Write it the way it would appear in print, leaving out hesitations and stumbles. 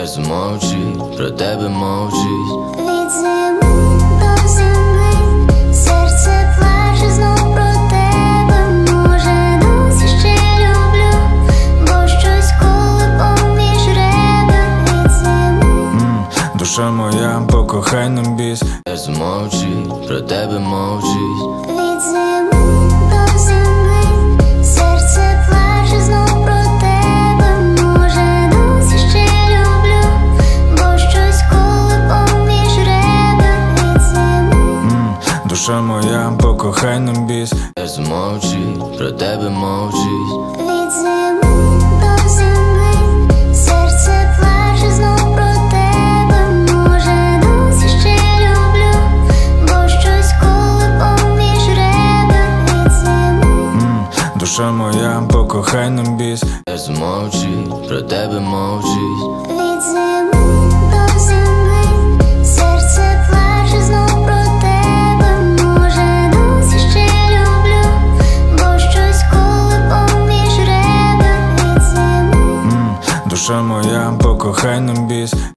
Змовчить, про тебе мовчить. Від зими до зими серце плаче знов про тебе. Може, досі ще люблю, бо щось коли поміж ребер. Від зими Душа моя, покохай нам біс. Змовчить, про тебе мовчить. від зими до зими серце плаче знов про тебе. Може, досі ще люблю, бо щось коли поміж ребер. Від зими Душа моя, покохай нам біс. Змовчить, про тебе мовчить. від зими до зими серце плаче знов про тебе. Може, досі ще люблю, бо щось коли поміж ребер. Від зими Душа моя, покохай нам біс. Змовчить, про тебе мовчить. від зими до зими серце плаче знов про тебе. Може, досі ще люблю, бо щось коли поміж ребер. Від зими Душа моя, покохай нам біс.